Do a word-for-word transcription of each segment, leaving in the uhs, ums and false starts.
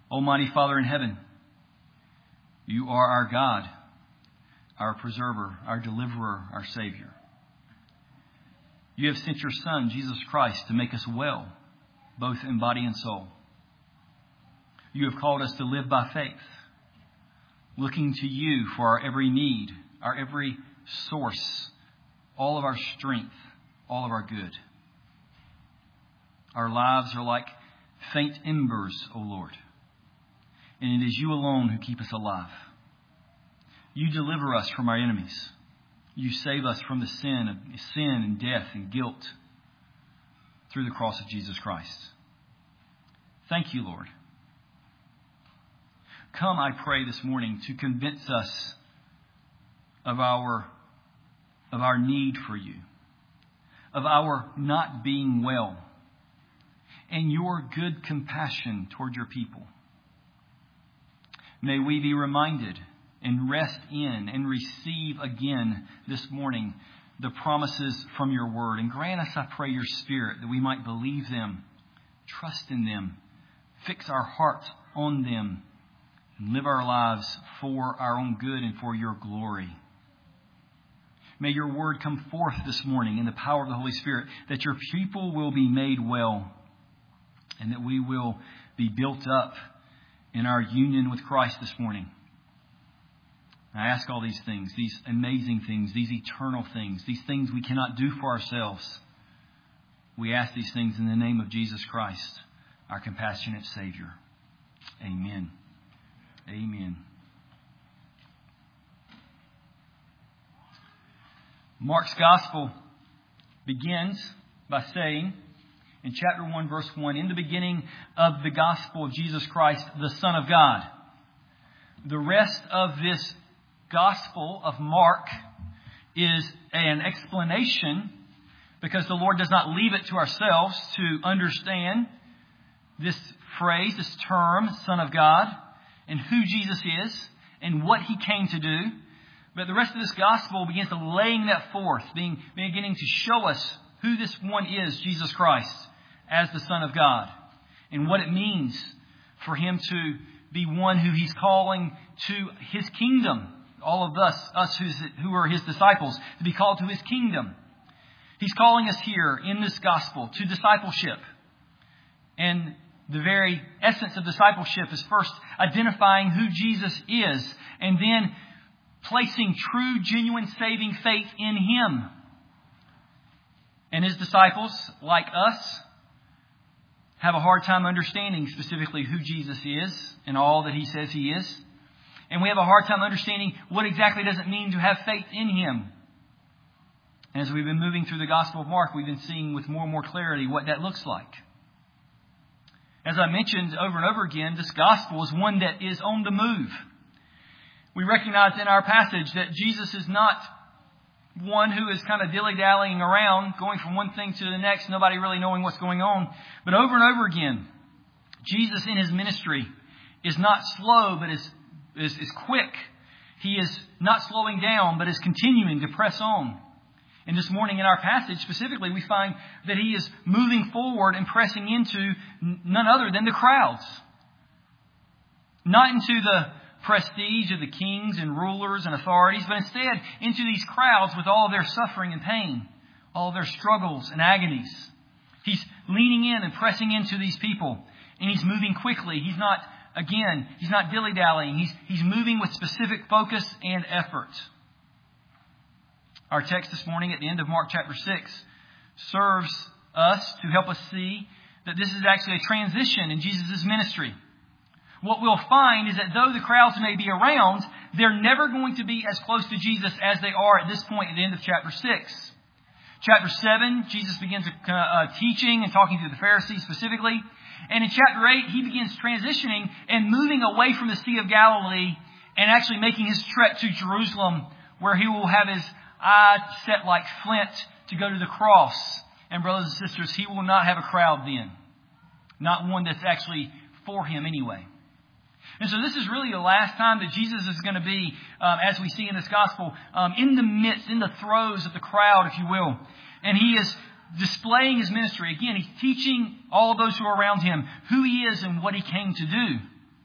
Almighty Father in heaven, You are our God, our preserver, our deliverer, our Savior. You have sent Your Son, Jesus Christ, to make us well, both in body and soul. You have called us to live by faith, looking to You for our every need, our every source, all of our strength, all of our good. Our lives are like faint embers, O Lord, and it is You alone who keep us alive. You deliver us from our enemies. You save us from the sin of sin and death and guilt through the cross of Jesus Christ. Thank You, Lord. Come, I pray this morning, to convince us of our, of our need for You, of our not being well, and Your good compassion toward Your people. May we be reminded and rest in and receive again this morning the promises from Your word. And grant us, I pray, Your Spirit, that we might believe them, trust in them, fix our hearts on them, and live our lives for our own good and for Your glory. May Your word come forth this morning in the power of the Holy Spirit, that Your people will be made well, and that we will be built up in our union with Christ this morning. I ask all these things, these amazing things, these eternal things, these things we cannot do for ourselves. We ask these things in the name of Jesus Christ, our compassionate Savior. Amen. Amen. Mark's Gospel begins by saying, in chapter one, verse one, in the beginning of the Gospel of Jesus Christ, the Son of God. The rest of this Gospel of Mark is an explanation, because the Lord does not leave it to ourselves to understand this phrase, this term, Son of God, and who Jesus is and what He came to do. But the rest of this Gospel begins to laying that forth, being, beginning to show us who this one is, Jesus Christ, as the Son of God, and what it means for Him to be one who He's calling to His kingdom. All of us, us who's, who are His disciples, to be called to His kingdom. He's calling us here in this Gospel to discipleship. And the very essence of discipleship is first identifying who Jesus is, and then placing true, genuine, saving faith in Him. And His disciples, like us, have a hard time understanding specifically who Jesus is and all that He says He is. And we have a hard time understanding what exactly does it mean to have faith in Him. And as we've been moving through the Gospel of Mark, we've been seeing with more and more clarity what that looks like. As I mentioned over and over again, this Gospel is one that is on the move. We recognize in our passage that Jesus is not one who is kind of dilly-dallying around, going from one thing to the next, nobody really knowing what's going on. But over and over again, Jesus in His ministry is not slow, but is, is, is quick. He is not slowing down, but is continuing to press on. And this morning in our passage specifically, we find that He is moving forward and pressing into none other than the crowds. Not into the prestige of the kings and rulers and authorities, but instead into these crowds with all of their suffering and pain, all of their struggles and agonies. He's leaning in and pressing into these people, and He's moving quickly. He's not, again, He's not dilly-dallying. He's, he's moving with specific focus and effort. Our text this morning at the end of Mark chapter six serves us to help us see that this is actually a transition in Jesus' ministry. What we'll find is that though the crowds may be around, they're never going to be as close to Jesus as they are at this point at the end of chapter six. Chapter seven, Jesus begins uh, teaching and talking to the Pharisees specifically. And in chapter eight, He begins transitioning and moving away from the Sea of Galilee and actually making His trek to Jerusalem, where He will have His eye set like flint to go to the cross. And brothers and sisters, He will not have a crowd then. Not one that's actually for Him anyway. And so this is really the last time that Jesus is going to be, um, as we see in this gospel, um, in the midst, in the throes of the crowd, if you will. And He is displaying His ministry. Again, He's teaching all those who are around Him who He is and what He came to do.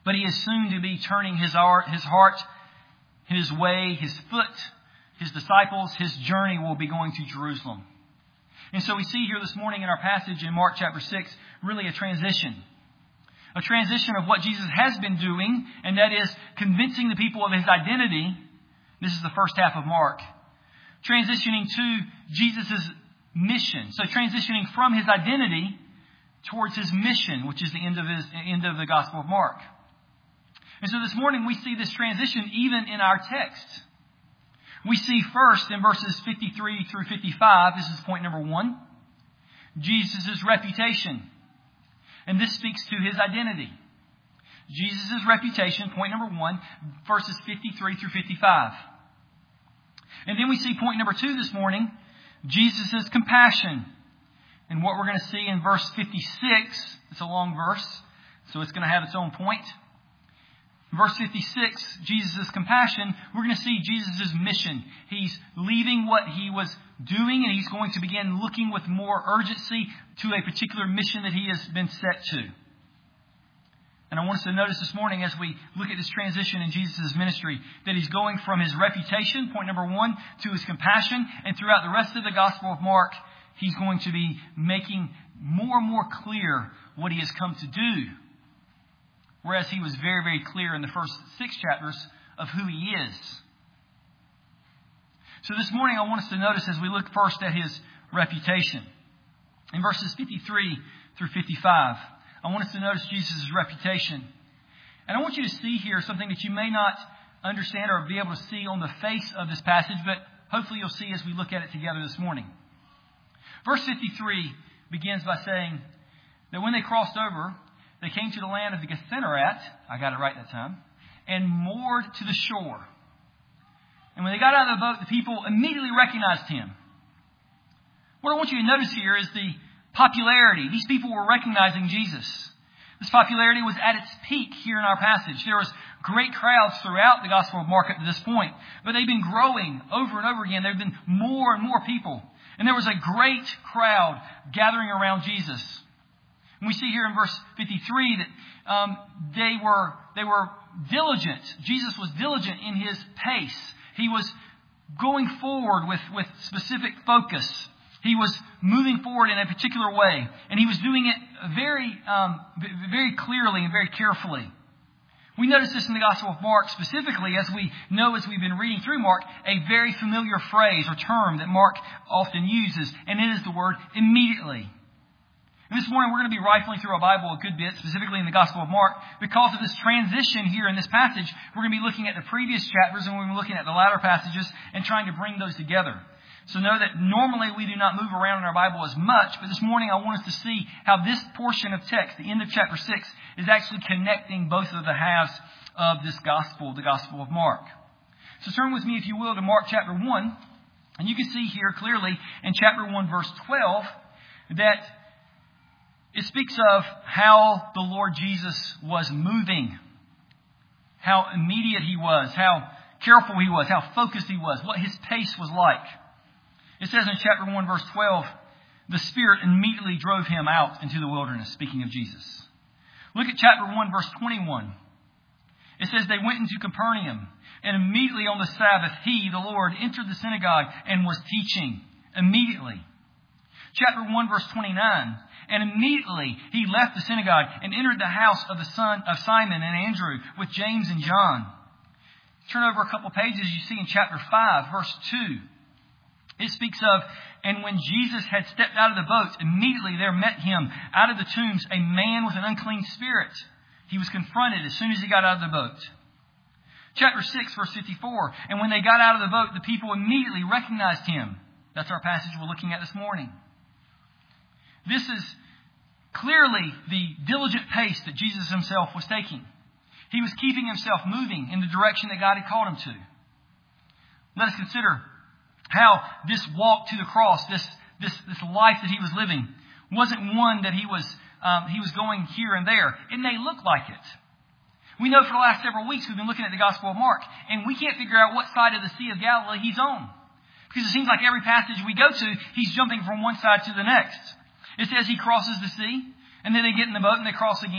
But he is soon to be turning his heart, his heart, his way, his foot, his disciples, his journey will be going to Jerusalem. And so we see here this morning in our passage in Mark chapter six, really a transition. A transition of what Jesus has been doing, and that is convincing the people of his identity. This is the first half of Mark. Transitioning to Jesus' mission. So transitioning from his identity towards his mission, which is the end of his end of the Gospel of Mark. And so this morning we see this transition even in our text. We see first in verses fifty-three through fifty-five, this is point number one, Jesus' reputation. And this speaks to his identity. Jesus' reputation, point number one, verses fifty-three through fifty-five. And then we see point number two this morning, Jesus' compassion. And what we're going to see in verse fifty-six, it's a long verse, so it's going to have its own point. Verse fifty-six, Jesus' compassion, we're going to see Jesus' mission. He's leaving what he was doing and he's going to begin looking with more urgency to a particular mission that he has been set to. And I want us to notice this morning as we look at this transition in Jesus' ministry that he's going from his reputation, point number one, to his compassion. And throughout the rest of the Gospel of Mark, he's going to be making more and more clear what he has come to do. Whereas he was very, very clear in the first six chapters of who he is. So this morning I want us to notice as we look first at his reputation. In verses fifty-three through fifty-five, I want us to notice Jesus' reputation. And I want you to see here something that you may not understand or be able to see on the face of this passage, but hopefully you'll see as we look at it together this morning. Verse fifty-three begins by saying that when they crossed over, they came to the land of the Gennesaret, I got it right that time, and moored to the shore. And when they got out of the boat, the people immediately recognized him. What I want you to notice here is the popularity. These people were recognizing Jesus. This popularity was at its peak here in our passage. There was great crowds throughout the Gospel of Mark up to this point, but they've been growing over and over again. There have been more and more people. And there was a great crowd gathering around Jesus. And we see here in verse fifty-three that um, they were they were diligent. Jesus was diligent in his pace. He was going forward with, with specific focus. He was moving forward in a particular way. And he was doing it very, um, very clearly and very carefully. We notice this in the Gospel of Mark specifically, as we know as we've been reading through Mark, a very familiar phrase or term that Mark often uses, and it is the word immediately. And this morning we're going to be rifling through our Bible a good bit, specifically in the Gospel of Mark. Because of this transition here in this passage, we're going to be looking at the previous chapters and we're going to be looking at the latter passages and trying to bring those together. So know that normally we do not move around in our Bible as much, but this morning I want us to see how this portion of text, the end of chapter six, is actually connecting both of the halves of this Gospel, the Gospel of Mark. So turn with me, if you will, to Mark chapter one. And you can see here clearly in chapter one, verse twelve, that it speaks of how the Lord Jesus was moving, how immediate he was, how careful he was, how focused he was, what his pace was like. It says in chapter one, verse twelve, the Spirit immediately drove him out into the wilderness, speaking of Jesus. Look at chapter one, verse twenty-one. It says they went into Capernaum, and immediately on the Sabbath, he, the Lord, entered the synagogue and was teaching. Immediately. Chapter one, verse twenty-nine. And immediately he left the synagogue and entered the house of the son of Simon and Andrew with James and John. Turn over a couple pages, you see in chapter five, verse two. It speaks of, and when Jesus had stepped out of the boat, immediately there met him out of the tombs a man with an unclean spirit. He was confronted as soon as he got out of the boat. Chapter six, verse fifty-four. And when they got out of the boat, the people immediately recognized him. That's our passage we're looking at this morning. This is clearly the diligent pace that Jesus himself was taking. He was keeping himself moving in the direction that God had called him to. Let us consider how this walk to the cross, this this this life that he was living, wasn't one that he was um, he was going here and there. It may look like it. We know for the last several weeks we've been looking at the Gospel of Mark, and we can't figure out what side of the Sea of Galilee he's on. Because it seems like every passage we go to, he's jumping from one side to the next. It says he crosses the sea, and then they get in the boat and they cross again.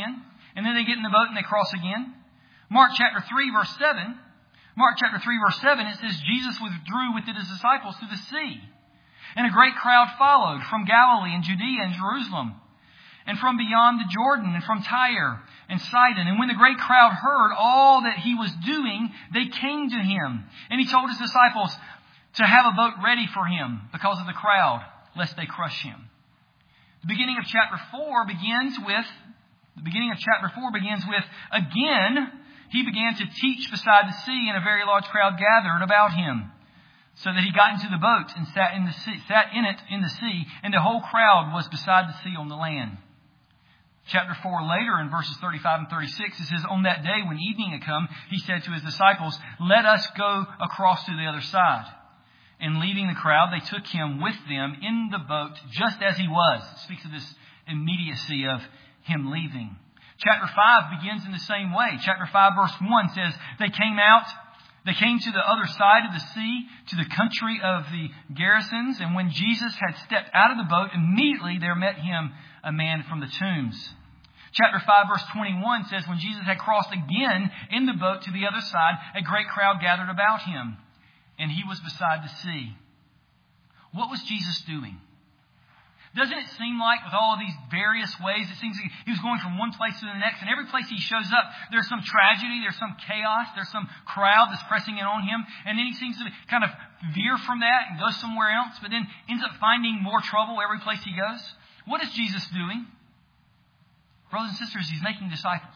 And then they get in the boat and they cross again. Mark chapter three, verse seven. Mark chapter three, verse seven, it says, Jesus withdrew with his disciples to the sea. And a great crowd followed from Galilee and Judea and Jerusalem, and from beyond the Jordan, and from Tyre and Sidon. And when the great crowd heard all that he was doing, they came to him. And he told his disciples to have a boat ready for him because of the crowd, lest they crush him. The beginning of chapter four begins with, the beginning of chapter four begins with, again, he began to teach beside the sea, and a very large crowd gathered about him, so that he got into the boat and sat in the sea, sat in it in the sea, and the whole crowd was beside the sea on the land. Chapter four later, in verses thirty-five and thirty-six, it says, on that day when evening had come, he said to his disciples, let us go across to the other side. And leaving the crowd, they took him with them in the boat, just as he was. It speaks of this immediacy of him leaving. Chapter five begins in the same way. Chapter five, verse one says, they came out, they came to the other side of the sea, to the country of the Gerasenes. And when Jesus had stepped out of the boat, immediately there met him a man from the tombs. Chapter five, verse twenty-one says, when Jesus had crossed again in the boat to the other side, a great crowd gathered about him, and he was beside the sea. What was Jesus doing? Doesn't it seem like with all of these various ways, it seems like he was going from one place to the next, and every place he shows up, there's some tragedy, there's some chaos, there's some crowd that's pressing in on him, and then he seems to kind of veer from that and go somewhere else, but then ends up finding more trouble every place he goes. What is Jesus doing? Brothers and sisters, he's making disciples.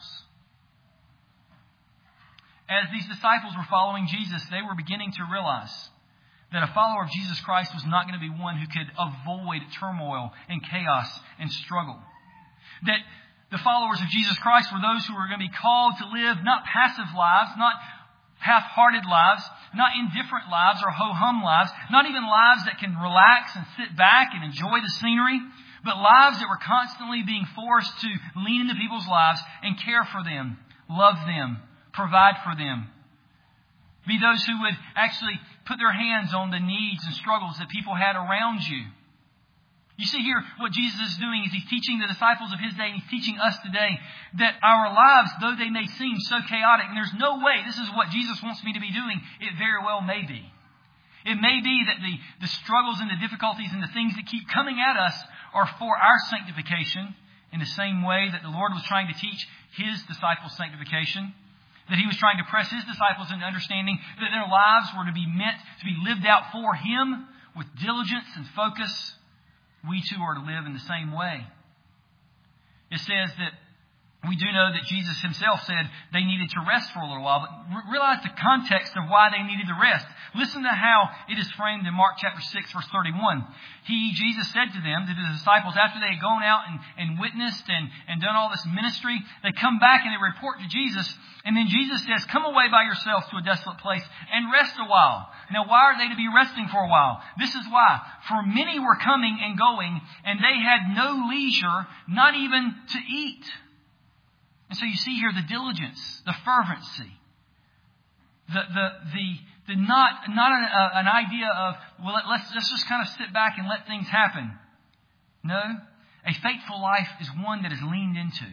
As these disciples were following Jesus, they were beginning to realize that a follower of Jesus Christ was not going to be one who could avoid turmoil and chaos and struggle. That the followers of Jesus Christ were those who were going to be called to live not passive lives, not half-hearted lives, not indifferent lives or ho-hum lives, not even lives that can relax and sit back and enjoy the scenery, but lives that were constantly being forced to lean into people's lives and care for them, love them, provide for them. Be those who would actually put their hands on the needs and struggles that people had around you. You see here what Jesus is doing is he's teaching the disciples of his day, and he's teaching us today that our lives, though they may seem so chaotic, and there's no way this is what Jesus wants me to be doing, it very well may be. It may be that the, the struggles and the difficulties and the things that keep coming at us are for our sanctification, in the same way that the Lord was trying to teach his disciples sanctification. That he was trying to press his disciples into understanding that their lives were to be meant to be lived out for him with diligence and focus. We too are to live in the same way. It says that we do know that Jesus himself said they needed to rest for a little while, but realize the context of why they needed to rest. Listen to how it is framed in Mark chapter six, verse thirty-one. He, Jesus, said to them, to the disciples, after they had gone out and, and witnessed and, and done all this ministry, they come back and they report to Jesus. And then Jesus says, come away by yourselves to a desolate place and rest a while. Now, why are they to be resting for a while? This is why. For many were coming and going, and they had no leisure, not even to eat. And so you see here the diligence, the fervency, the the the, the not not an, uh, an idea of, well, let's let's just kind of sit back and let things happen. No, a faithful life is one that is leaned into.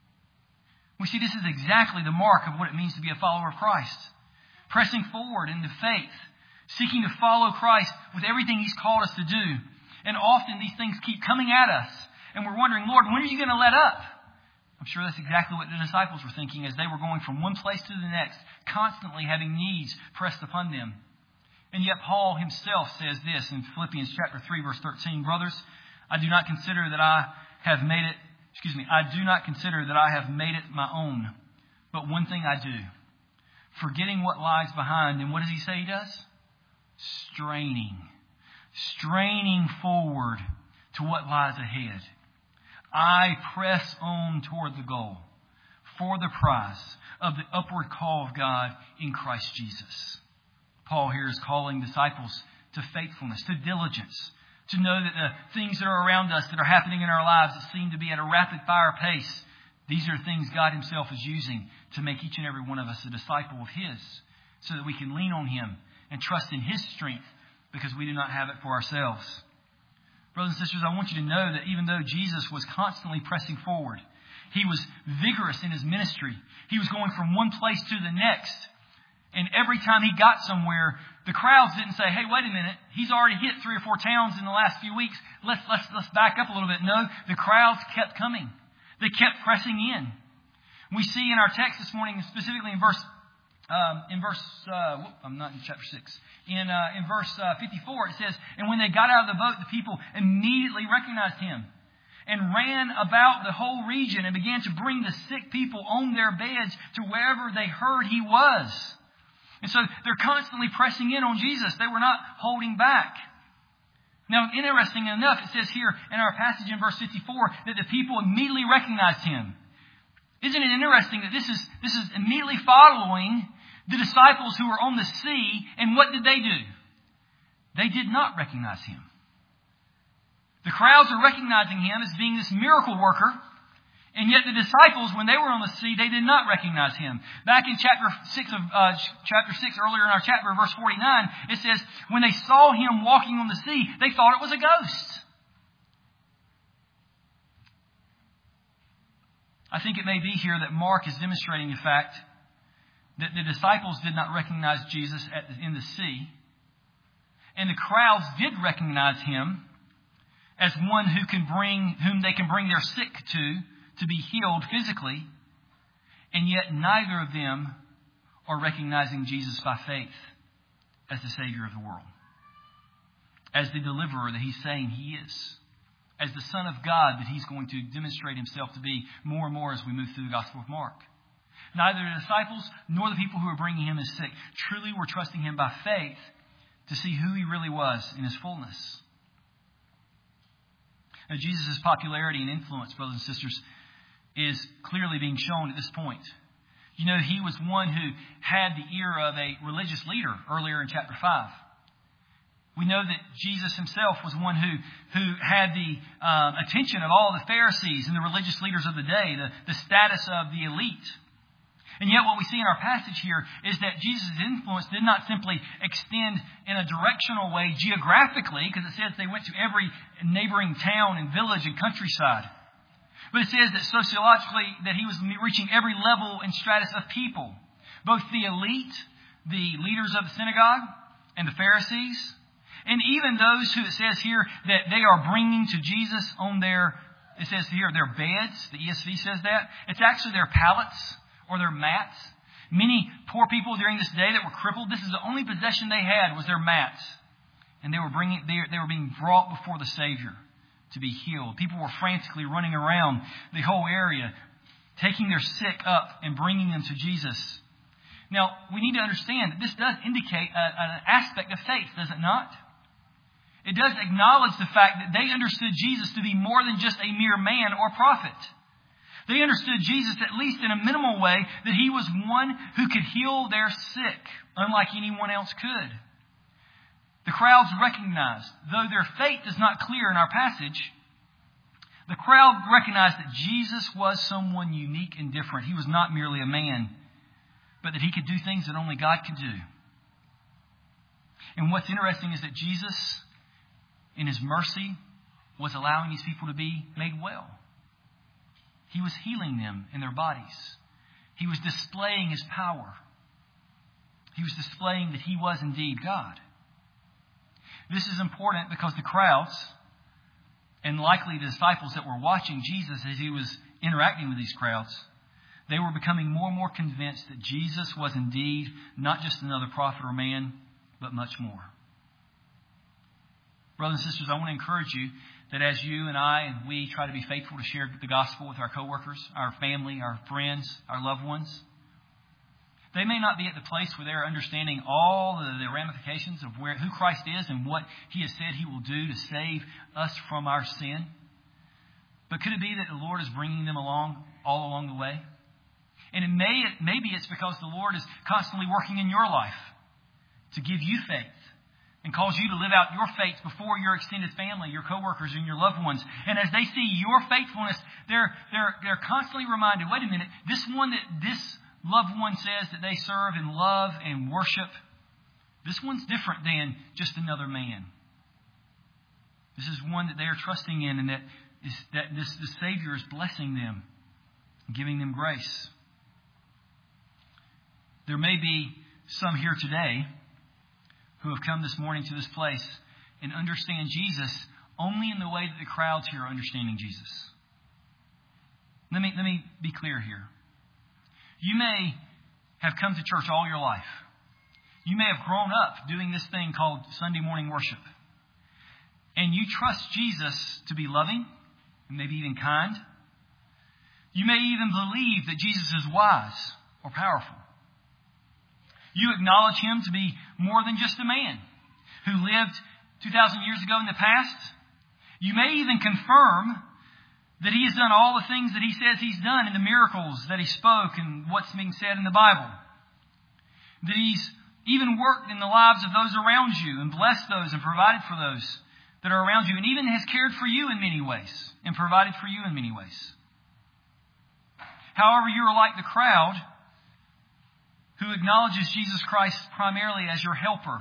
We see this is exactly the mark of what it means to be a follower of Christ. Pressing forward into faith, seeking to follow Christ with everything he's called us to do. And often these things keep coming at us, and we're wondering, Lord, when are you going to let up? I'm sure that's exactly what the disciples were thinking as they were going from one place to the next, constantly having needs pressed upon them. And yet Paul himself says this in Philippians chapter three, verse thirteen, brothers, I do not consider that I have made it, excuse me, I do not consider that I have made it my own. But one thing I do, forgetting what lies behind. And what does he say he does? Straining. Straining forward to what lies ahead. I press on toward the goal for the prize of the upward call of God in Christ Jesus. Paul here is calling disciples to faithfulness, to diligence, to know that the things that are around us that are happening in our lives that seem to be at a rapid fire pace, these are things God himself is using to make each and every one of us a disciple of his, so that we can lean on him and trust in his strength, because we do not have it for ourselves. Brothers and sisters, I want you to know that even though Jesus was constantly pressing forward, He was vigorous in his ministry. He was going from one place to the next. And every time he got somewhere, the crowds didn't say, hey, wait a minute, he's already hit three or four towns in the last few weeks. Let's, let's, let's back up a little bit. No, the crowds kept coming. They kept pressing in. We see in our text this morning, specifically in verse, um, in verse, uh, whoop, I'm not in chapter six. In, uh, in verse uh, fifty-four, it says, and when they got out of the boat, the people immediately recognized him and ran about the whole region and began to bring the sick people on their beds to wherever they heard he was. And so they're constantly pressing in on Jesus. They were not holding back. Now, interesting enough, it says here in our passage in verse fifty-four that the people immediately recognized him. Isn't it interesting that this is, this is immediately following the disciples who were on the sea, and what did they do? They did not recognize him. The crowds are recognizing him as being this miracle worker, and yet the disciples, when they were on the sea, they did not recognize him. Back in chapter six of uh, chapter six, earlier in our chapter, verse forty-nine, it says, when they saw him walking on the sea, they thought it was a ghost. I think it may be here that Mark is demonstrating the fact that the disciples did not recognize Jesus at the, in the sea, and the crowds did recognize him as one who can bring, whom they can bring their sick to, to be healed physically, and yet neither of them are recognizing Jesus by faith as the Savior of the world, as the deliverer that he's saying he is, as the Son of God that he's going to demonstrate himself to be more and more as we move through the Gospel of Mark. Neither the disciples nor the people who were bringing him as sick truly were trusting him by faith to see who he really was in his fullness. Now, Jesus' popularity and influence, brothers and sisters, is clearly being shown at this point. You know, he was one who had the ear of a religious leader earlier in chapter five. We know that Jesus himself was one who, who had the um, attention of all the Pharisees and the religious leaders of the day, the, the status of the elite. And yet what we see in our passage here is that Jesus' influence did not simply extend in a directional way geographically, because it says they went to every neighboring town and village and countryside. But it says that sociologically that he was reaching every level and stratus of people. Both the elite, the leaders of the synagogue, and the Pharisees, and even those who it says here that they are bringing to Jesus on their, it says here, their beds. The E S V says that. It's actually their pallets or their mats. Many poor people during this day that were crippled, this is the only possession they had was their mats. And they were bringing, they, they were being brought before the Savior to be healed. People were frantically running around the whole area, taking their sick up and bringing them to Jesus. Now, we need to understand that this does indicate a, an aspect of faith, does it not? It does acknowledge the fact that they understood Jesus to be more than just a mere man or prophet. They understood Jesus, at least in a minimal way, that he was one who could heal their sick, unlike anyone else could. The crowds recognized, though their faith is not clear in our passage, the crowd recognized that Jesus was someone unique and different. He was not merely a man, but that he could do things that only God could do. And what's interesting is that Jesus, in his mercy, was allowing these people to be made well. He was healing them in their bodies. He was displaying his power. He was displaying that he was indeed God. This is important because the crowds, and likely the disciples that were watching Jesus as he was interacting with these crowds, they were becoming more and more convinced that Jesus was indeed not just another prophet or man, but much more. Brothers and sisters, I want to encourage you that as you and I and we try to be faithful to share the gospel with our coworkers, our family, our friends, our loved ones, they may not be at the place where they're understanding all the, the ramifications of where who Christ is and what he has said he will do to save us from our sin. But could it be that the Lord is bringing them along all along the way? And it may, maybe it's because the Lord is constantly working in your life to give you faith and calls you to live out your faith before your extended family, your coworkers, and your loved ones. And as they see your faithfulness, they're they're they're constantly reminded, wait a minute, this one that this loved one says that they serve and love and worship, this one's different than just another man. This is one that they are trusting in, and that is that this the Savior is blessing them giving them grace. There may be some here today who have come this morning to this place and understand Jesus only in the way that the crowds here are understanding Jesus. Let me, let me be clear here. You may have come to church all your life. You may have grown up doing this thing called Sunday morning worship. And you trust Jesus to be loving and maybe even kind. You may even believe that Jesus is wise or powerful. You acknowledge Him to be more than just a man who lived two thousand years ago in the past. You may even confirm that He has done all the things that He says He's done in the miracles that He spoke and what's being said in the Bible. That He's even worked in the lives of those around you and blessed those and provided for those that are around you, and even has cared for you in many ways and provided for you in many ways. However, you are like the crowd who acknowledges Jesus Christ primarily as your helper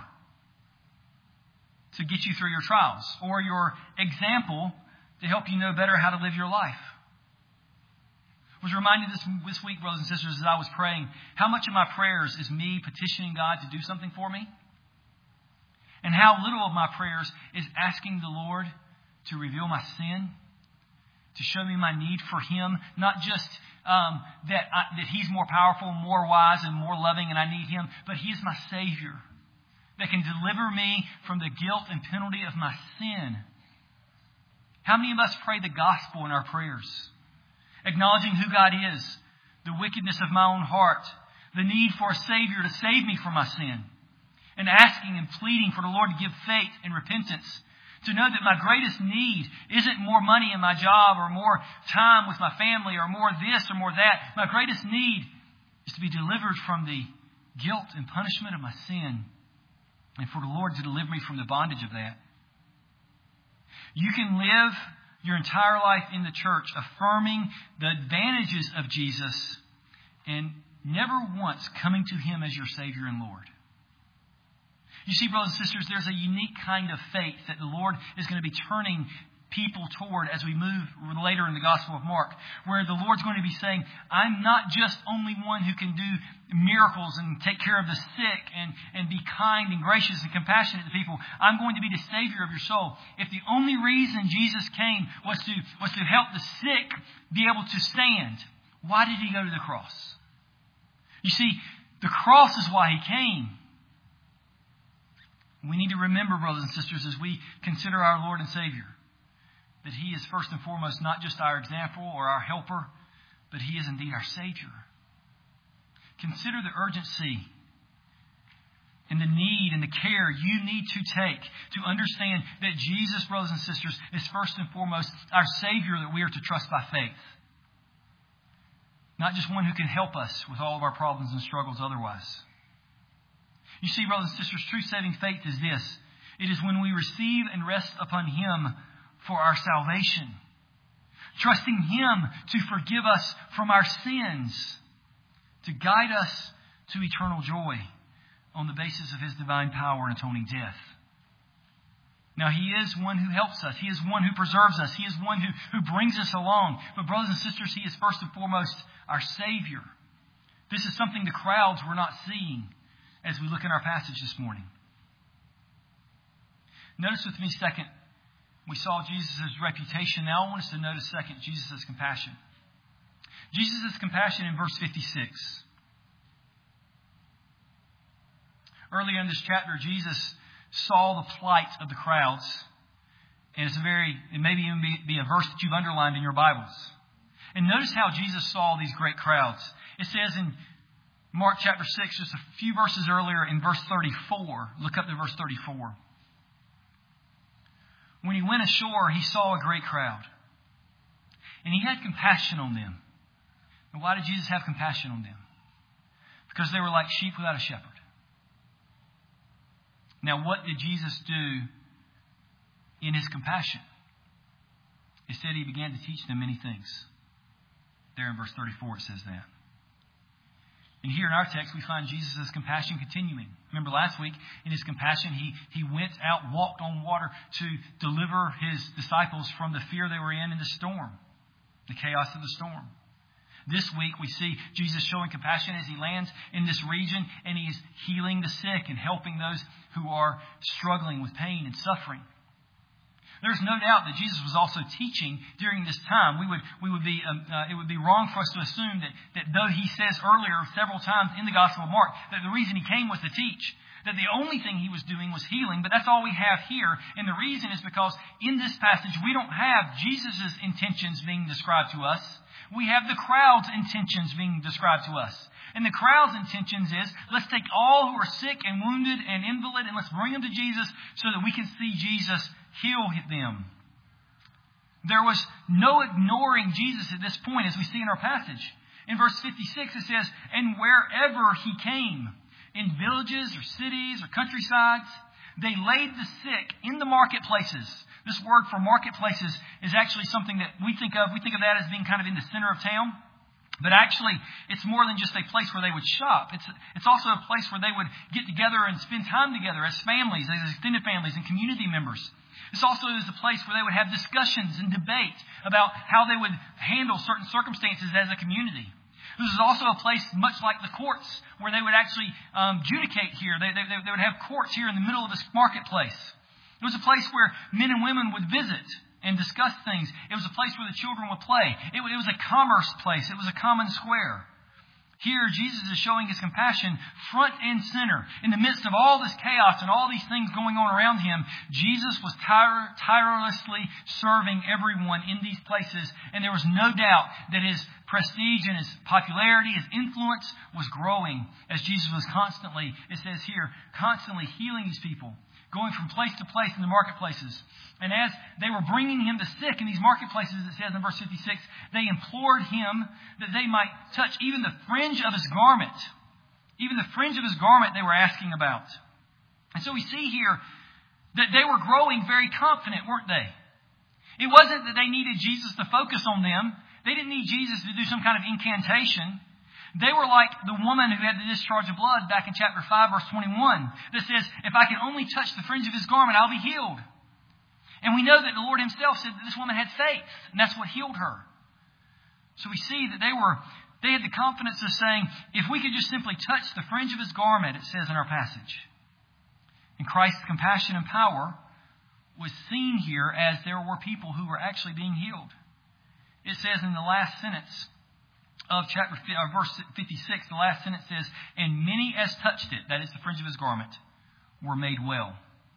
to get you through your trials, or your example to help you know better how to live your life. I was reminded this, this week, brothers and sisters, as I was praying, how much of my prayers is me petitioning God to do something for me, and how little of my prayers is asking the Lord to reveal my sin, to show me my need for Him, not just um, that I, that He's more powerful, more wise, and more loving, and I need Him, but He is my Savior that can deliver me from the guilt and penalty of my sin. How many of us pray the gospel in our prayers? Acknowledging who God is, the wickedness of my own heart, the need for a Savior to save me from my sin, and asking and pleading for the Lord to give faith and repentance, to know that my greatest need isn't more money in my job or more time with my family or more this or more that. My greatest need is to be delivered from the guilt and punishment of my sin, and for the Lord to deliver me from the bondage of that. You can live your entire life in the church affirming the advantages of Jesus and never once coming to Him as your Savior and Lord. You see, brothers and sisters, there's a unique kind of faith that the Lord is going to be turning people toward as we move later in the Gospel of Mark, where the Lord's going to be saying, I'm not just only one who can do miracles and take care of the sick and, and be kind and gracious and compassionate to people. I'm going to be the Savior of your soul. If the only reason Jesus came was to, was to help the sick be able to stand, why did He go to the cross? You see, the cross is why He came. We need to remember, brothers and sisters, as we consider our Lord and Savior, that He is first and foremost not just our example or our helper, but He is indeed our Savior. Consider the urgency and the need and the care you need to take to understand that Jesus, brothers and sisters, is first and foremost our Savior that we are to trust by faith. Not just one who can help us with all of our problems and struggles otherwise. You see, brothers and sisters, true saving faith is this. It is when we receive and rest upon Him for our salvation, trusting Him to forgive us from our sins, to guide us to eternal joy on the basis of His divine power and atoning death. Now, He is one who helps us. He is one who preserves us. He is one who, who brings us along. But brothers and sisters, He is first and foremost our Savior. This is something the crowds were not seeing as we look in our passage this morning. Notice with me, second, we saw Jesus' reputation. Now I want us to notice, second, Jesus' compassion. Jesus' compassion in verse fifty-six. Earlier in this chapter, Jesus saw the plight of the crowds. And it's a very, it may even be, be a verse that you've underlined in your Bibles. And notice how Jesus saw these great crowds. It says in Mark chapter six, just a few verses earlier in verse thirty-four. Look up to verse thirty-four. When He went ashore, He saw a great crowd. And He had compassion on them. And why did Jesus have compassion on them? Because they were like sheep without a shepherd. Now, what did Jesus do in His compassion? It said He began to teach them many things. There in verse thirty-four it says that. And here in our text, we find Jesus' compassion continuing. Remember last week, in His compassion, He, he went out, walked on water to deliver His disciples from the fear they were in in the storm, the chaos of the storm. This week we see Jesus showing compassion as he lands in this region, and he is healing the sick and helping those who are struggling with pain and suffering. There's no doubt that Jesus was also teaching during this time. We would, we would be, um, uh, it would be wrong for us to assume that, that though he says earlier several times in the Gospel of Mark that the reason he came was to teach, that the only thing he was doing was healing, but that's all we have here. And the reason is because in this passage we don't have Jesus' intentions being described to us. We have the crowd's intentions being described to us. And the crowd's intentions is, let's take all who are sick and wounded and invalid and let's bring them to Jesus so that we can see Jesus heal them. There was no ignoring Jesus at this point, as we see in our passage. In verse fifty-six it says, and wherever he came, in villages or cities or countrysides, they laid the sick in the marketplaces. This word for marketplaces is actually something that we think of. We think of that as being kind of in the center of town. But actually, it's more than just a place where they would shop. It's it's also a place where they would get together and spend time together as families, as extended families and community members. This also is a place where they would have discussions and debate about how they would handle certain circumstances as a community. This is also a place much like the courts where they would actually um, judicate here. They, they, they would have courts here in the middle of this marketplace. It was a place where men and women would visit and discuss things. It was a place where the children would play. It, it was a commerce place. It was a common square. Here, Jesus is showing his compassion front and center. In the midst of all this chaos and all these things going on around him, Jesus was tire- tirelessly serving everyone in these places. And there was no doubt that his prestige and his popularity, his influence was growing as Jesus was constantly, it says here, constantly healing these people, going from place to place in the marketplaces. And as they were bringing him the sick in these marketplaces, it says in verse fifty-six, they implored him that they might touch even the fringe of his garment. Even the fringe of his garment they were asking about. And so we see here that they were growing very confident, weren't they? It wasn't that they needed Jesus to focus on them. They didn't need Jesus to do some kind of incantation. They were like the woman who had the discharge of blood back in chapter five, verse twenty-one, that says, if I can only touch the fringe of his garment, I'll be healed. And we know that the Lord himself said that this woman had faith, and that's what healed her. So we see that they were, they had the confidence of saying, if we could just simply touch the fringe of his garment, it says in our passage. And Christ's compassion and power was seen here as there were people who were actually being healed. It says in the last sentence of chapter or verse fifty-six, the last sentence says, and many as touched it, that is the fringe of his garment, were made well.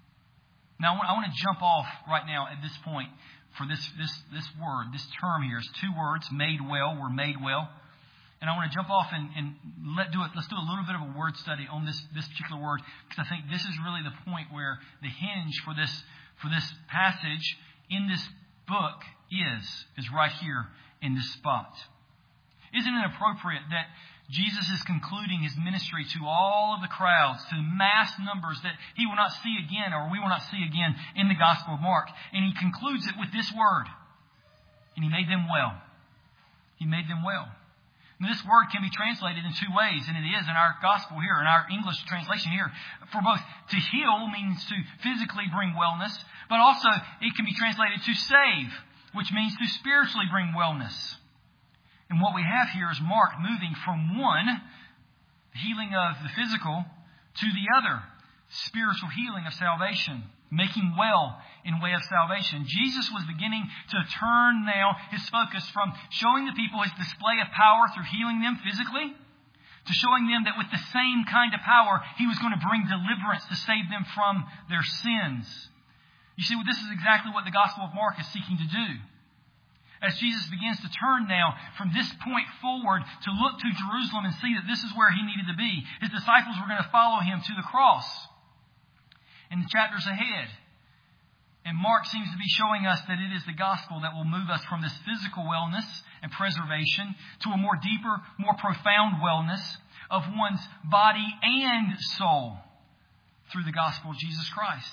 Now, I want to jump off right now at this point for this this this word, this term here is two words, made well, were made well. And I want to jump off and, and let do it. Let's do a little bit of a word study on this, this particular word, because I think this is really the point where the hinge for this for this passage in this book is, is right here in this spot. Isn't it appropriate that Jesus is concluding his ministry to all of the crowds, to mass numbers that he will not see again, or we will not see again in the Gospel of Mark. And he concludes it with this word. And he made them well. He made them well. And this word can be translated in two ways, and it is in our Gospel here, in our English translation here. For both to heal means to physically bring wellness, but also it can be translated to save, which means to spiritually bring wellness. And what we have here is Mark moving from one, healing of the physical, to the other, spiritual healing of salvation, making well in way of salvation. Jesus was beginning to turn now his focus from showing the people his display of power through healing them physically, to showing them that with the same kind of power, he was going to bring deliverance to save them from their sins. You see, this is exactly what the Gospel of Mark is seeking to do. As Jesus begins to turn now from this point forward to look to Jerusalem and see that this is where he needed to be, his disciples were going to follow him to the cross in the chapters ahead. And Mark seems to be showing us that it is the gospel that will move us from this physical wellness and preservation to a more deeper, more profound wellness of one's body and soul through the gospel of Jesus Christ.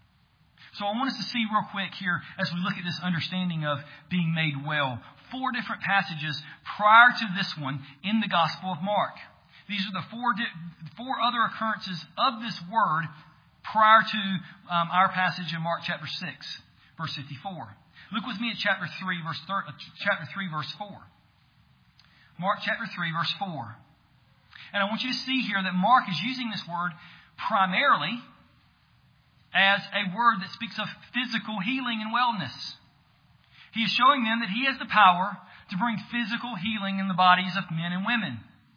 So I want us to see real quick here as we look at this understanding of being made well. Four different passages prior to this one in the Gospel of Mark. These are the four di- four other occurrences of this word prior to um, our passage in Mark chapter six, verse fifty-four. Look with me at chapter three, verse thir- chapter three, verse four. Mark chapter three, verse four. And I want you to see here that Mark is using this word primarily as a word that speaks of physical healing and wellness. He is showing them that he has the power to bring physical healing in the bodies of men and women.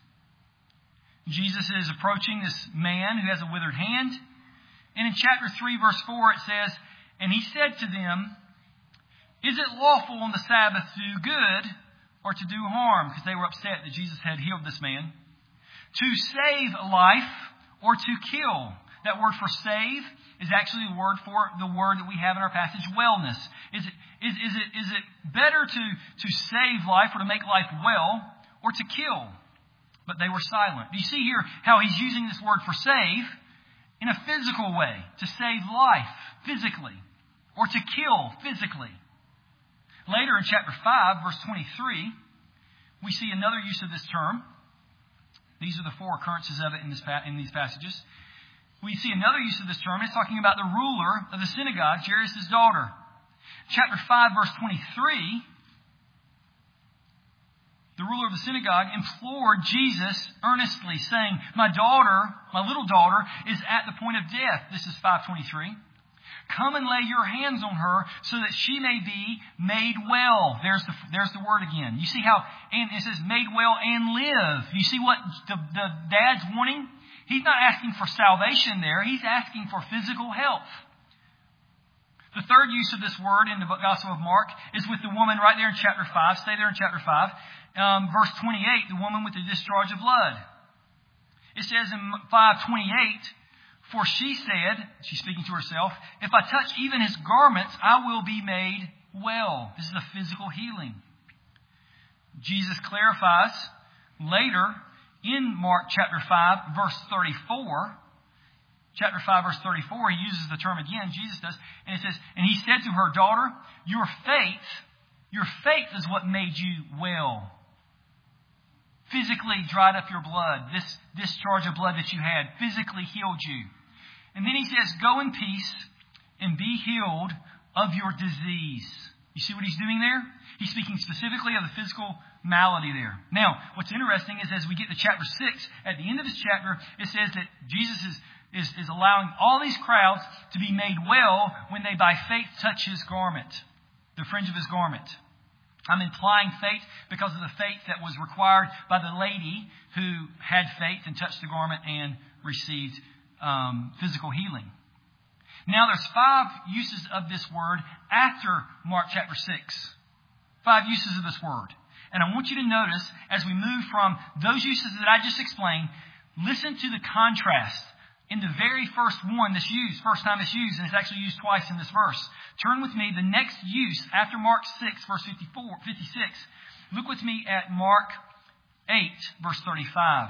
Jesus is approaching this man who has a withered hand. And in chapter three, verse four, it says, "And he said to them, is it lawful on the Sabbath to do good or to do harm?" Because they were upset that Jesus had healed this man. "To save life or to kill?" That word for save is actually the word for the word that we have in our passage, wellness. Is it, is, is it, is it better to, to save life or to make life well or to kill? But they were silent. Do you see here how he's using this word for save in a physical way? To save life physically or to kill physically. Later in chapter five, verse twenty-three, we see another use of this term. These are the four occurrences of it in, this, in these passages. We see another use of this term. It's talking about the ruler of the synagogue, Jairus' daughter. Chapter five, verse twenty-three, the ruler of the synagogue implored Jesus earnestly, saying, "My daughter, my little daughter, is at the point of death." This is five twenty-three. "Come and lay your hands on her so that she may be made well." There's the, there's the word again. You see how, and it says made well and live. You see what the, the dad's wanting? He's not asking for salvation there. He's asking for physical health. The third use of this word in the Gospel of Mark is with the woman right there in chapter five. Stay there in chapter five. Um, verse twenty-eight, the woman with the discharge of blood. It says in five twenty-eight, "For she said," she's speaking to herself, "if I touch even his garments, I will be made well." This is a physical healing. Jesus clarifies later in Mark chapter five, verse thirty-four. Chapter five, verse thirty-four, he uses the term again, Jesus does. And it says, "And he said to her, 'Daughter, your faith, your faith is what made you well.'" Physically dried up your blood. This discharge of blood that you had physically healed you. And then he says, "Go in peace and be healed of your disease." You see what he's doing there? He's speaking specifically of the physical malady there. Now, what's interesting is as we get to chapter six, at the end of this chapter, it says that Jesus is, is, is allowing all these crowds to be made well when they by faith touch his garment, the fringe of his garment. I'm implying faith because of the faith that was required by the lady who had faith and touched the garment and received um, physical healing. Now there's five uses of this word after Mark chapter six. Five uses of this word. And I want you to notice as we move from those uses that I just explained, listen to the contrast in the very first one that's used, first time it's used, and it's actually used twice in this verse. Turn with me the next use after Mark six, verse fifty-four, fifty-six. Look with me at Mark eight, verse thirty-five.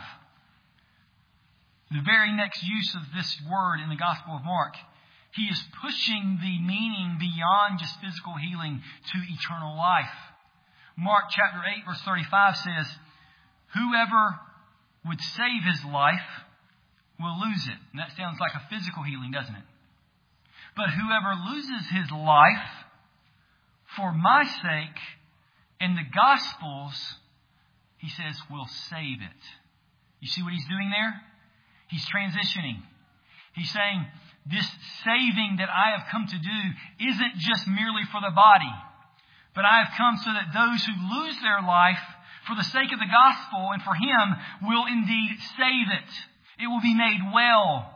The very next use of this word in the Gospel of Mark. He is pushing the meaning beyond just physical healing to eternal life. Mark chapter eight, verse thirty-five says, "Whoever would save his life will lose it." And that sounds like a physical healing, doesn't it? "But whoever loses his life for my sake and the gospel's," he says, "will save it." You see what he's doing there? He's transitioning. He's saying, this saving that I have come to do isn't just merely for the body, but I have come so that those who lose their life for the sake of the gospel and for him will indeed save it. It will be made well.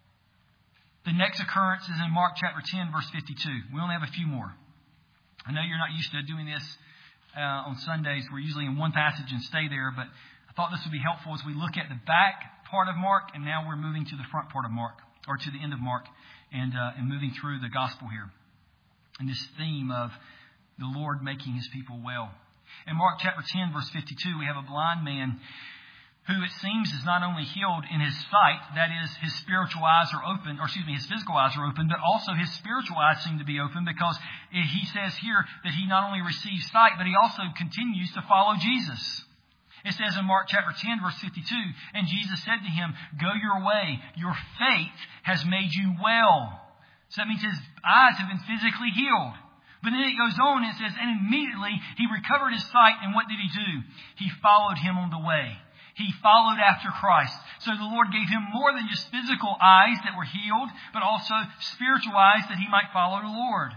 The next occurrence is in Mark chapter ten, verse fifty-two. We only have a few more. I know you're not used to doing this uh, on Sundays. We're usually in one passage and stay there, but I thought this would be helpful as we look at the back part of Mark, and now we're moving to the front part of Mark, or to the end of Mark, and uh, and moving through the gospel here. And this theme of the Lord making his people well. In Mark chapter ten, verse fifty-two, we have a blind man who it seems is not only healed in his sight, that is, his spiritual eyes are open, or excuse me, his physical eyes are open, but also his spiritual eyes seem to be open, because he says here that he not only receives sight, but he also continues to follow Jesus. It says in Mark chapter ten, verse fifty-two, "And Jesus said to him, 'Go your way, your faith has made you well.'" So that means his eyes have been physically healed. But then it goes on and it says, and immediately he recovered his sight, and what did he do? He followed him on the way. He followed after Christ. So the Lord gave him more than just physical eyes that were healed, but also spiritual eyes that he might follow the Lord.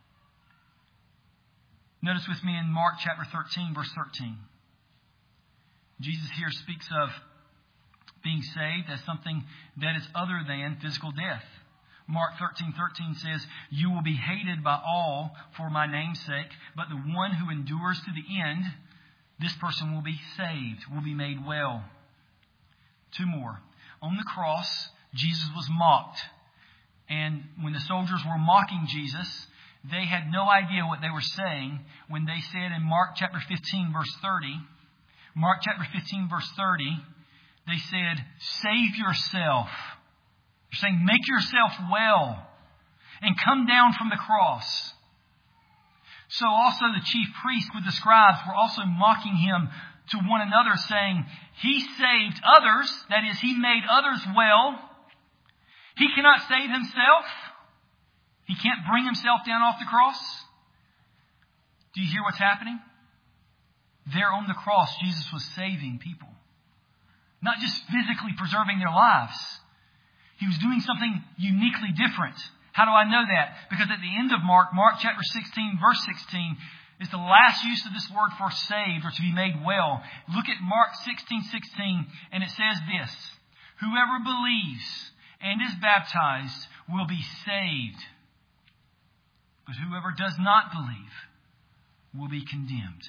Notice with me in Mark chapter thirteen, verse thirteen. Jesus here speaks of being saved as something that is other than physical death. Mark thirteen thirteen says, you will be hated by all for my name's sake, but the one who endures to the end, this person will be saved, will be made well. Two more. On the cross, Jesus was mocked. And when the soldiers were mocking Jesus, they had no idea what they were saying when they said in Mark chapter fifteen, verse thirty, Mark chapter fifteen, verse thirty, they said, save yourself. They're saying, make yourself well and come down from the cross. So also the chief priests with the scribes were also mocking him to one another, saying, he saved others, that is, he made others well. He cannot save himself. He can't bring himself down off the cross. Do you hear what's happening? There on the cross, Jesus was saving people. Not just physically preserving their lives. He was doing something uniquely different. How do I know that? Because at the end of Mark, Mark chapter sixteen, verse sixteen, is the last use of this word for saved or to be made well. Look at Mark sixteen sixteen, and it says this, whoever believes and is baptized will be saved. But whoever does not believe will be condemned.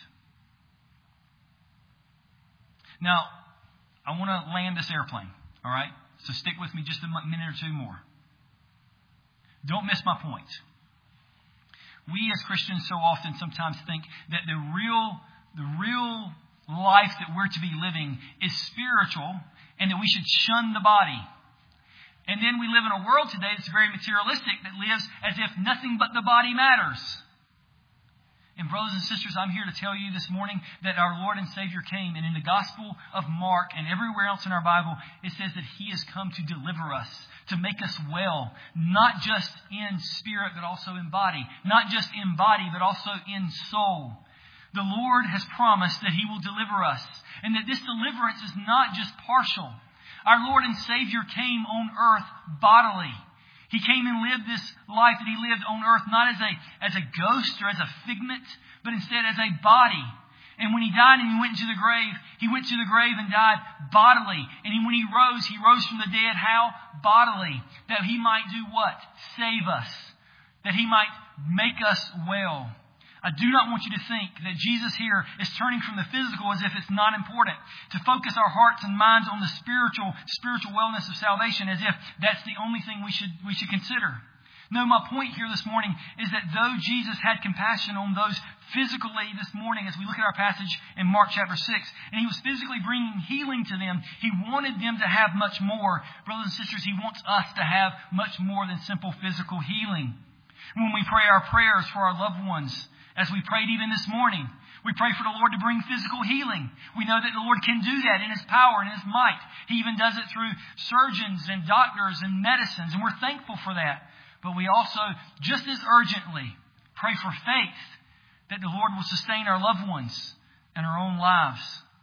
Now, I want to land this airplane, all right? So stick with me just a minute or two more. Don't miss my point. We as Christians so often sometimes think that the real, the real life that we're to be living is spiritual and that we should shun the body. And then we live in a world today that's very materialistic, that lives as if nothing but the body matters. And brothers and sisters, I'm here to tell you this morning that our Lord and Savior came, and in the Gospel of Mark and everywhere else in our Bible, it says that He has come to deliver us, to make us well, not just in spirit but also in body, not just in body but also in soul. The Lord has promised that He will deliver us, and that this deliverance is not just partial. Our Lord and Savior came on earth bodily. He came and lived this life that He lived on earth not as a, as a ghost or as a figment, but instead as a body. And when He died and He went into the grave, He went to the grave and died bodily. And when He rose, He rose from the dead. How? Bodily. That He might do what? Save us. That He might make us well. I do not want you to think that Jesus here is turning from the physical as if it's not important, to focus our hearts and minds on the spiritual spiritual wellness of salvation as if that's the only thing we should we should consider. No, my point here this morning is that though Jesus had compassion on those physically this morning, as we look at our passage in Mark chapter six, and He was physically bringing healing to them, He wanted them to have much more. Brothers and sisters, He wants us to have much more than simple physical healing. When we pray our prayers for our loved ones, as we prayed even this morning, we pray for the Lord to bring physical healing. We know that the Lord can do that in His power and His might. He even does it through surgeons and doctors and medicines, and we're thankful for that. But we also, just as urgently, pray for faith that the Lord will sustain our loved ones and our own lives.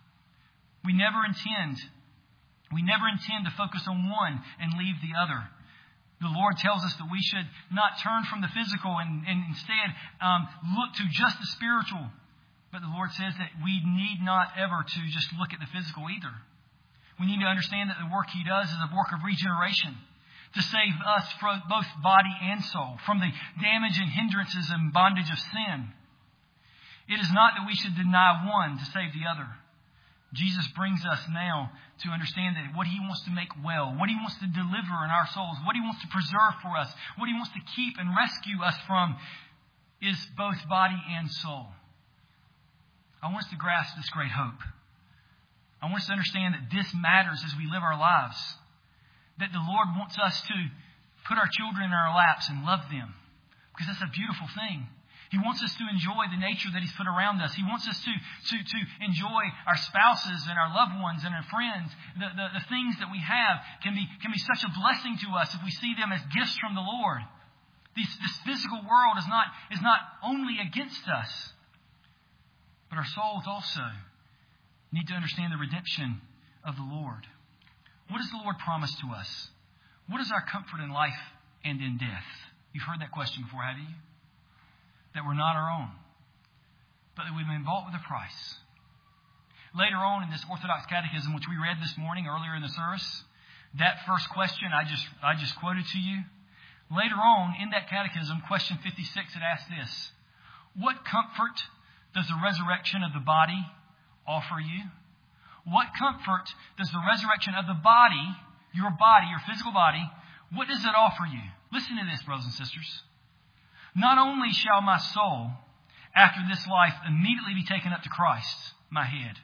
We never intend, we never intend to focus on one and leave the other. The Lord tells us that we should not turn from the physical and, and instead um, look to just the spiritual. But the Lord says that we need not ever to just look at the physical either. We need to understand that the work He does is a work of regeneration to save us from both body and soul from the damage and hindrances and bondage of sin. It is not that we should deny one to save the other. Jesus brings us now to understand that what He wants to make well, what He wants to deliver in our souls, what He wants to preserve for us, what He wants to keep and rescue us from is both body and soul. I want us to grasp this great hope. I want us to understand that this matters as we live our lives. That the Lord wants us to put our children in our laps and love them. Because that's a beautiful thing. He wants us to enjoy the nature that He's put around us. He wants us to, to, to enjoy our spouses and our loved ones and our friends. The, the, the things that we have can be, can be such a blessing to us if we see them as gifts from the Lord. This, this physical world is not, is not only against us, but our souls also need to understand the redemption of the Lord. What does the Lord promise to us? What is our comfort in life and in death? You've heard that question before, have you? That we're not our own, but that we've been bought with a price. Later on in this Orthodox Catechism, which we read this morning earlier in the service, that first question I just I just quoted to you. Later on in that catechism, question fifty-six, it asks this: what comfort does the resurrection of the body offer you? What comfort does the resurrection of the body, your body, your physical body, what does it offer you? Listen to this, brothers and sisters. Not only shall my soul, after this life, immediately be taken up to Christ, my head,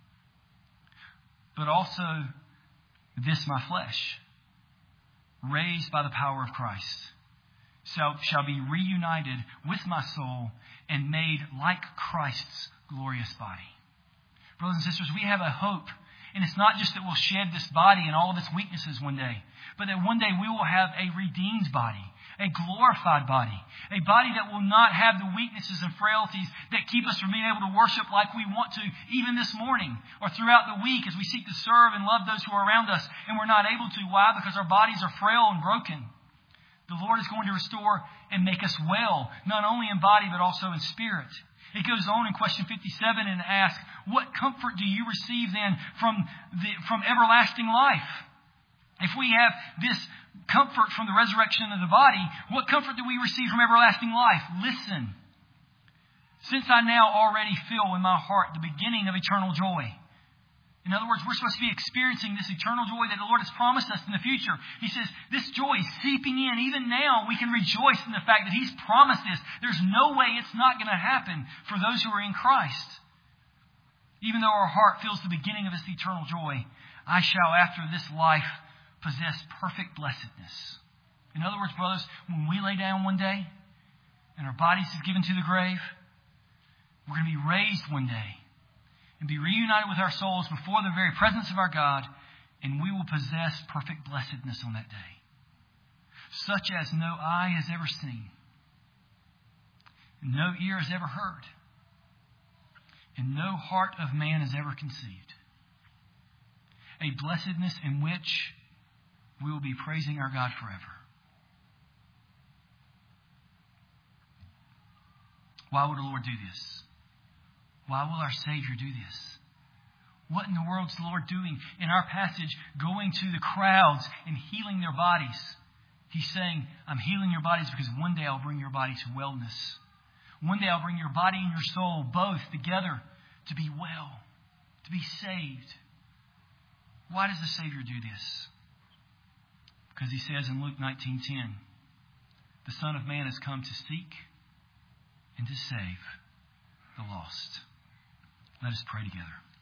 but also this my flesh, raised by the power of Christ, shall, shall be reunited with my soul and made like Christ's glorious body. Brothers and sisters, we have a hope. And it's not just that we'll shed this body and all of its weaknesses one day, but that one day we will have a redeemed body, a glorified body, a body that will not have the weaknesses and frailties that keep us from being able to worship like we want to, even this morning or throughout the week as we seek to serve and love those who are around us, and we're not able to. Why? Because our bodies are frail and broken. The Lord is going to restore and make us well, not only in body but also in spirit. It goes on in question fifty-seven and asks, what comfort do you receive then from the, from everlasting life? If we have this comfort from the resurrection of the body, what comfort do we receive from everlasting life? Listen. Since I now already feel in my heart the beginning of eternal joy. In other words, we're supposed to be experiencing this eternal joy that the Lord has promised us in the future. He says, this joy is seeping in. Even now, we can rejoice in the fact that He's promised this. There's no way it's not going to happen for those who are in Christ. Even though our heart feels the beginning of this eternal joy, I shall, after this life, possess perfect blessedness. In other words, brothers, when we lay down one day and our bodies is given to the grave, we're going to be raised one day and be reunited with our souls before the very presence of our God, and we will possess perfect blessedness on that day, such as no eye has ever seen, and no ear has ever heard, and no heart of man has ever conceived. A blessedness in which we will be praising our God forever. Why would the Lord do this? Why will our Savior do this? What in the world is the Lord doing in our passage, going to the crowds and healing their bodies? He's saying, I'm healing your bodies because one day I'll bring your body to wellness. One day I'll bring your body and your soul both together to be well, to be saved. Why does the Savior do this? Because He says in Luke nineteen ten, the Son of Man has come to seek and to save the lost. Let us pray together.